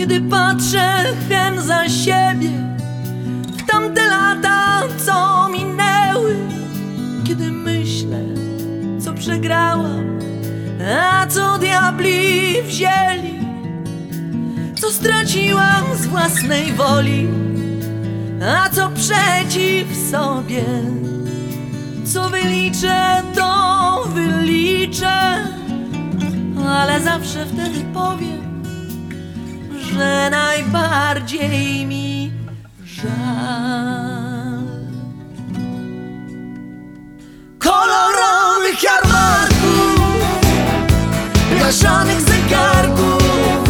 Kiedy patrzę hen za siebie w tamte lata, co minęły, kiedy myślę, co przegrałam, a co diabli wzięli, co straciłam z własnej woli, a co przeciw sobie, co wyliczę, to wyliczę, ale zawsze wtedy powiem, że najbardziej mi żal kolorowych jarmarków, blaszanych zegarków,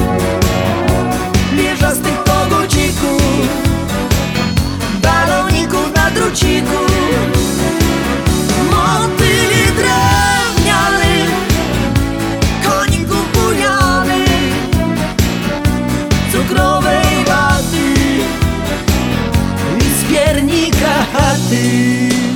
wieżastych kogucików, baloników na druciku, motyli drewnianych, koników bujanych, cukrowej waty i z piernika chaty.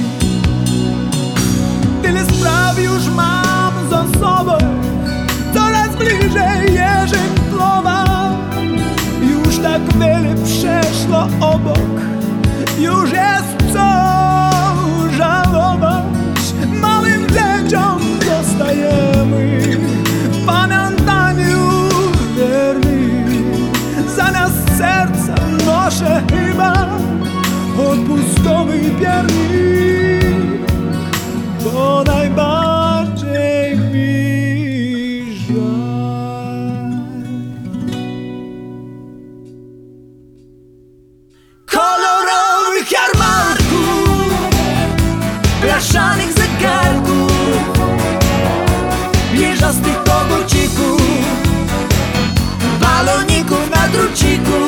Tyle spraw już mam za sobą, coraz bliżej Jerzęblowa. Już tak wiele przeszło obok, już jest co żałować. Małym dzieciom zostajemy w pamiętaniu wierni. Zamiast serca noszę chyba odpustowy piernik, bo najbardziej mi żal Kolorowych jarmarków, blaszanych zegarków, wieżastych kogucików, baloników na druciku,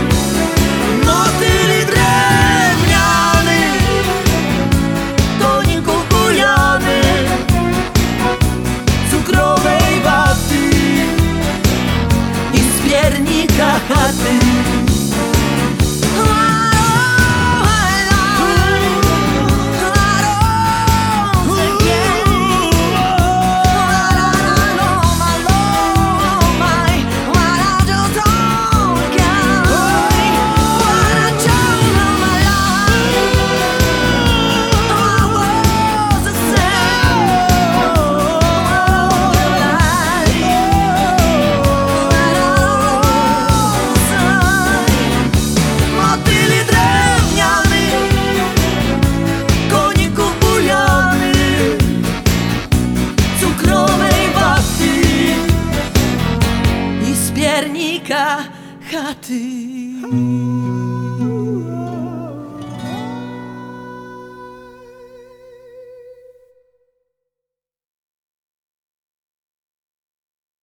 motyli drewnianych, koników bujanych, cukrowej waty i z piernika chaty. Piernika chaty.